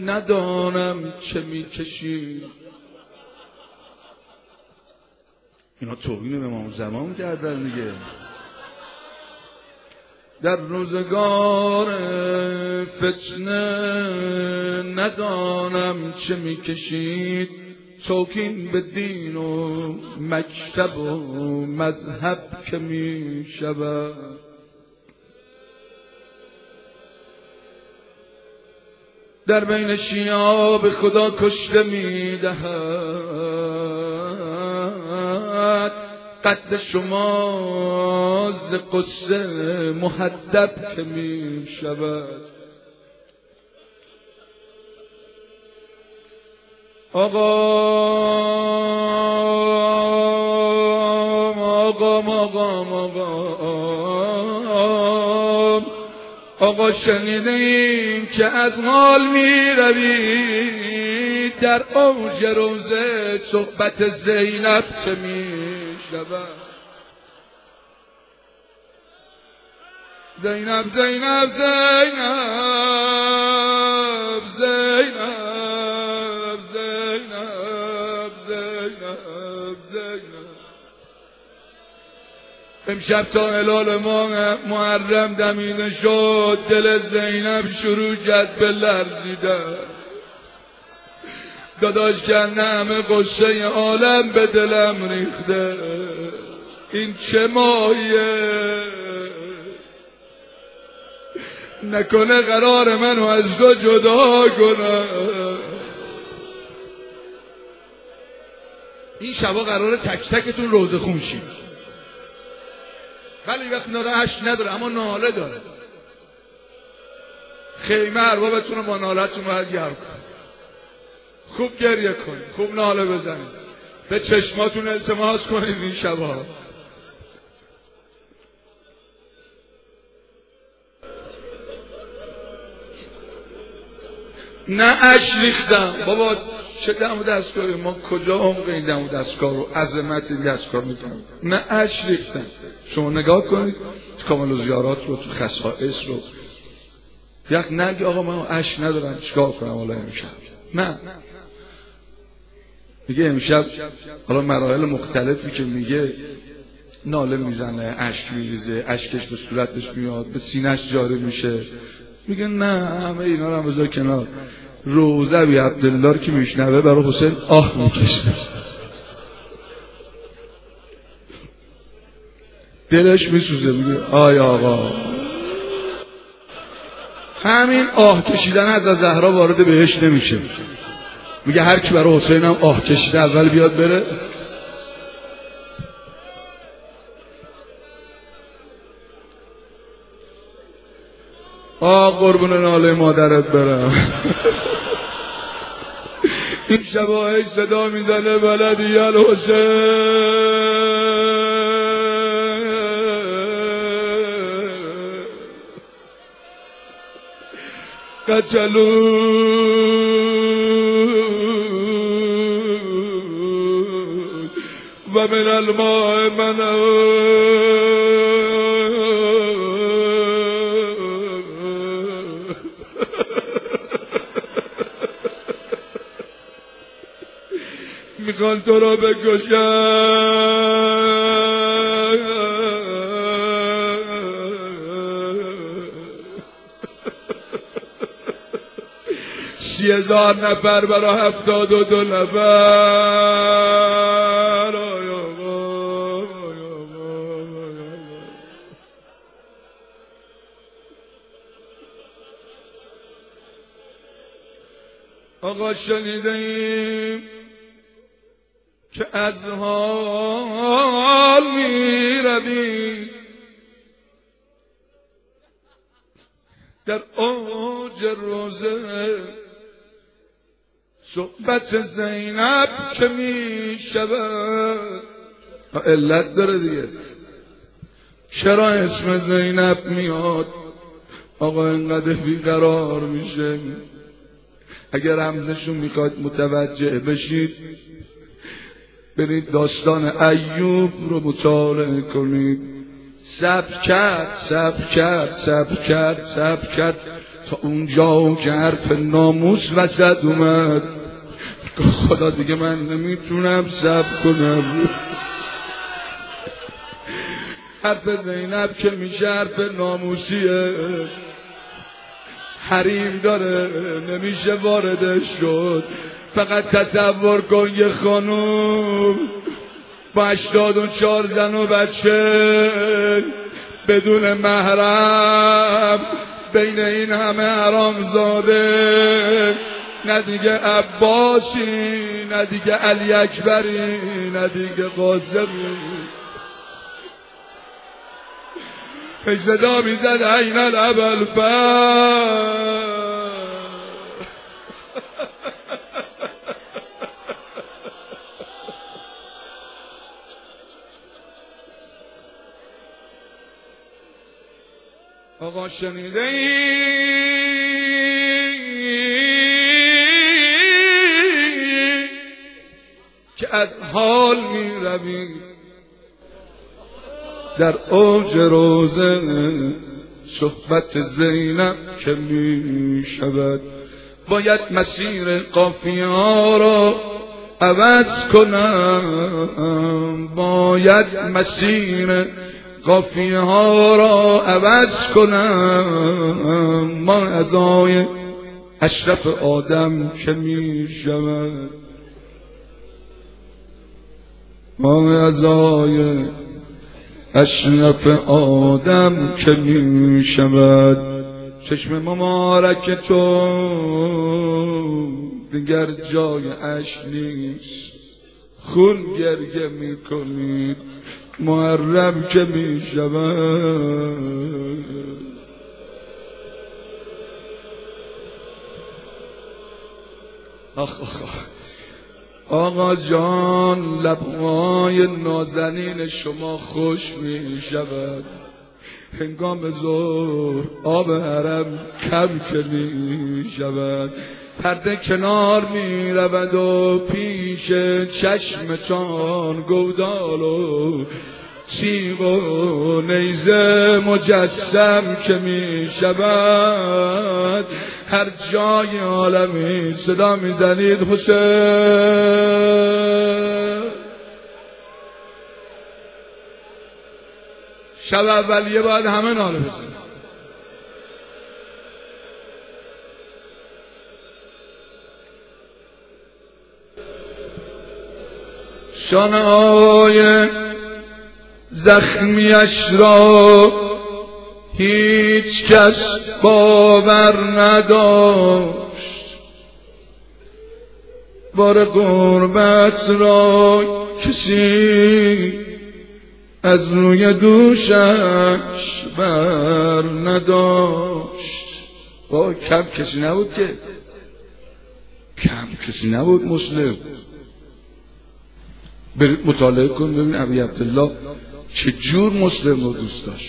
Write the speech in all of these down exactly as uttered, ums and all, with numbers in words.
ندانم چه میکشی. اینا توهین به امام زمان کردن دیگه. در روزگار فتنه ندانم چه میکشید، توکین به دین و مکتب و مذهب که میشود. در بین شیعه به خدا کشته میدهد، قد شما ز قصه محدب که می شود. آقا آقا آقا آقا آقا شنیده این که از حال می روی، در اوج روزه صحبت زینب چه می شود. زینب زینب زینب زینب زینب زینب زینب. امشب تا هلال ماه محرم دمیده شد، دل زینب شروع کرد به لرزیدن. داداش کنه همه قصه عالم به دلم ریخته، این چه مایه؟ نکنه قرار منو از تو جدا کنه. این شبا قراره تک تکتون روزه خون شید، ولی وقت ناره عشق نداره اما ناله داره. خیمه اربابتون رو با نالتون باید گرم کن، خوب گریه کنید، خوب ناله بزنید، به چشماتون التماس کنید این شبا. نه اش ریختم بابا، چه دم و دستگاهی ما، کجا عمق این دم و دستگاه رو، عظمت این دستگاه میکنم. نه اش ریختم. شما نگاه کنید تو کامل و زیارات رو، تو خصائص رو، یک نگی آقا من اش ندارم چیکار کنم حالا امشب. نه میگه امشب حالا مراحل مختلفی که میگه ناله میزنه، اشک میریزه، اشکش به صورتش میاد، به سینه‌اش جاری میشه. میگه نه همه اینا رو هم بذار کنار. روزه بی عبدالله که میشنوه برای حسین آه میکشه، دلش میسوزه. میگه آی آقا، همین آه کشیدن از زهرا وارد بهشت نمیشه. میگه هر کی برای حسین هم آه کشیده اول بیاد بره. آه قربون ناله مادرت برم. این شباهش صدا میزنه بلدی الحسین قتلو و من الماء منعو. میخوان تو را بکشن. سی هزار نفر برای هفتاد و دو نفر. آقا شنیده ایم که از حال می روی، در اوج روزه صحبت زینب که می شود. علت داره دیگه، چرا اسم زینب میاد آقا اینقدر بیقرار میشه؟ اگر رمزشو میخواد متوجه بشید برید داستان ایوب رو مطالعه کنید. صبر کرد صبر کرد صبر کرد صبر کرد تا اونجا که حرف ناموس وسط اومد خدا دیگه من نمیتونم صبر کنم. حرف زینب که میشه حرف ناموسیه، حریم داره نمیشه واردش شد. فقط تصور کن یه خانوم با هشتاد و چهار زن و بچه بدون محرم بین این همه حرامزاده، نه دیگه عباسی نه دیگه علی اکبری نه دیگه قاسمی، صدا میزد عین الابلفر. آقا شنیده ای که از حال می روی در اوج روزه صحبت زینب که می شود، باید مسیر قافیه ها را عوض کنم، باید مسیر قافیه ها را عوض کنم، ما ادای اشرف آدم که می شود، ما ادای اشرف آدم که می شود. چشم مبارک تو دیگر جای اش نیست، خون گریه می کنید محرم که می شود. آخ آخ آخ آقا جان، لبهای نازنین شما خوش می شود، هنگام ظهر آب حرم کم که می شود، پرده کنار می رود و پیش چشمتان گودال و تیغ و نیزه مجسم که می شود، هر جای عالمی صدا می زنید حسین. شب اولیه باید همه ناله بزنید. شانه های زخمیش را هیچ کس باور نداشت، بار غربت را کسی از روی دوشش بر نداشت. با کم کسی نبود که کم کسی نبود مسلم. برید مطالعه کن ببین ابی عبدالله چجور مسلم رو دوست داشت،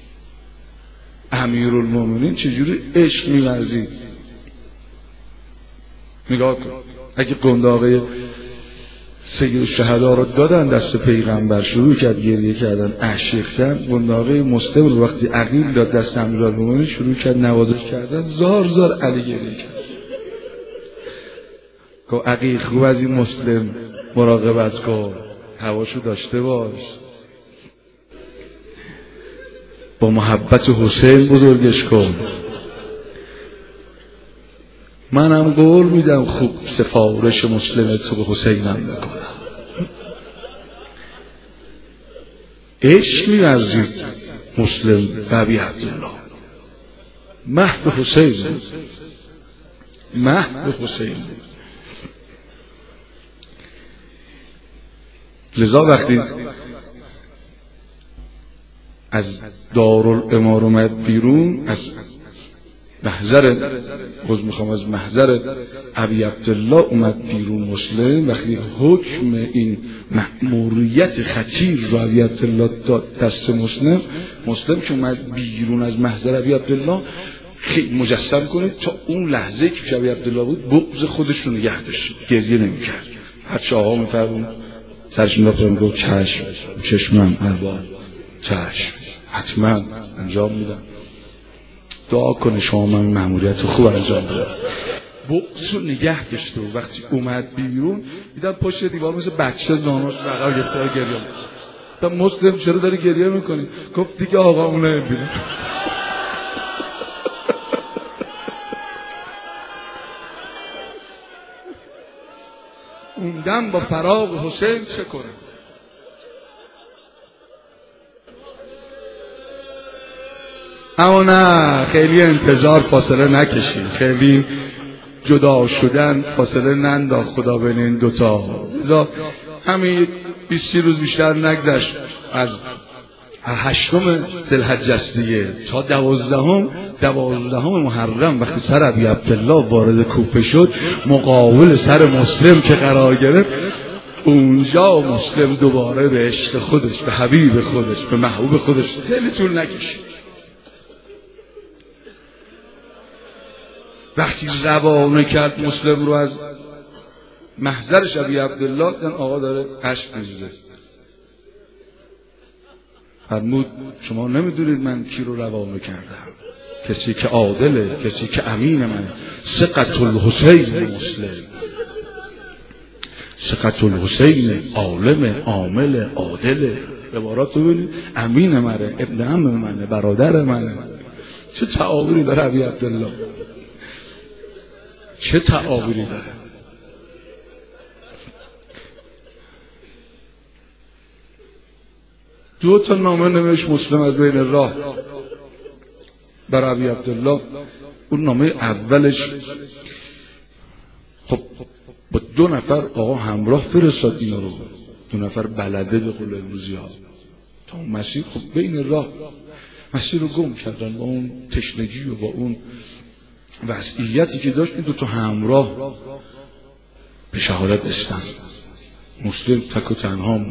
امیرالمومنین چجوری عشق می‌ورزید. نگاه کن، اگه قنداقه سید الشهدا رو دادن دست پیغمبر، شروع کرد گریه کردن اشک ریختن، قنداقه مسلم رو وقتی عقیل داد دست امیرالمومنین شروع کرد نوازش کردن، زار زار علی گریه کرد. گفت عقیل خوب از این مسلم مراقبت کن، هواشو داشته باش، با محبت حسین بزرگش کن. منم قول میدم خوب سفارش مسلم تو به حسینم بکنم. عشق می‌ورزید مسلم و ابی عبدالله، مهد حسین، مهد حسین. لذا وقتی از دارالامام اومد بیرون، از محضر خود میخوام از محضر ابی عبدالله اومد بیرون مسلم، وقتی حکم این مأموریت خطیر رو ابی عبدالله داد دست مسلم، مسلم که اومد بیرون از محضر ابی عبدالله خیلی مجسم کنید تا اون لحظه که ابی عبدالله بود بغض خودش رو نگه داشت، گریه نمی‌کرد. هرچه آقا می‌فرمود سرش می‌داد گفت چشم، چشمم ارباب، چشم، حتما انجام میدم. دعا کنه شما من مأموریت خوب انجام بده. بغض رو نگه داشته و وقتی اومد بیرون دیدم پشت دیوار مثل بچه زانوش بغل گرفته گریه می‌کنه. تا مسلم چرا داری گریه میکنی؟ گفت دیگه آقا اونه بیرون. اون دم با فراق حسین چه کنه؟ اما نه، خیلی انتظار فاصله نکشید، خیلی جدا شدن فاصله ننداخت خدا بین این دوتا. همین بیست روز بیشتر نگذشت از هشتم ذوالحجه است دیگه تا دوازدهم دوازدهم محرم وقتی سر ابی عبدالله وارد کوفه شد مقابل سر مسلم که قرار گرفت، اونجا مسلم دوباره به عشق خودش، به حبیب خودش، به محبوب خودش خیلی طول نکشید. وقتی روانه کرد مسلم رو از محضرش ابی عبدالله، دیدن آقا داره اشک می‌ریزه. فرمود شما نمیدونید من کی رو روانه کردم؟ کسی که عادله، کسی که امین من، ثقة الحسین مسلم، ثقة الحسین عالم عامل عادله. عبارات رو ببینید، امین منه، ابن عم منه، برادر منه. چه تعاوری داره ابی عبدالله، چه تعاوری داره. دو تا نامه نوشت مسلم از بین راه بر ابی عبدالله. اون نامه اولش خب با دو نفر آقا همراه فرستاد اینا رو، دو نفر بلده به قول امروزی ها تا اون مسیر. خب بین راه مسیر رو گم کردن با اون تشنگی و با اون وضعیتی که داشت. این دو تا همراه به شهادت رسیدن. مسلم تک و تنها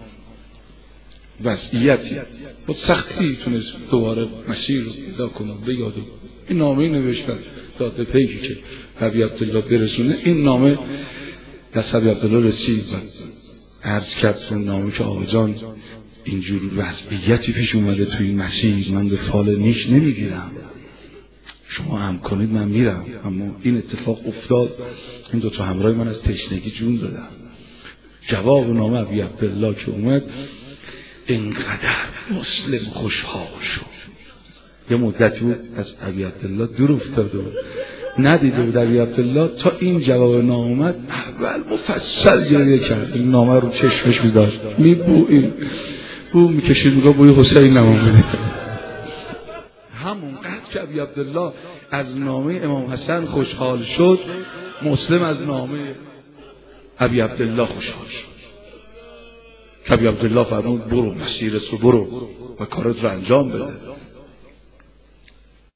وضعیتی با سختی تونست دوباره مسیر رو پیدا کنه به یاد. این نامه نوشتن داده پیگی که ابی عبدالله برسونه. این نامه دست ابی عبدالله رسید و عرض کرد اون نامه که آقا جان اینجور وضعیتی پیش اومده توی این مسیر، من به فال نیش نمیگیرم، شما هم کنید من میرم. اما این اتفاق افتاد، این دوتا همراه من از تشنگی جون دادم. جواب نامه ابی عبدالله که اومد، اینقدر مسلم خوشحال شد. یه مدتی بود از ابی عبدالله دور افتاده بود، ندیده بود ابی عبدالله تا این جواب نامه اومد. اول مفصل گریه کرد، این نامه رو چشمش می‌داشت میبوید، بو میکشید میگه بوی حسین نمومده. همونقدر که ابی عبدالله از نامه امام حسن خوشحال شد، مسلم از نامه ابی عبدالله خوشحال شد. ابی عبدالله فرمود برو مسیرت رو برو و کارت رو انجام بده.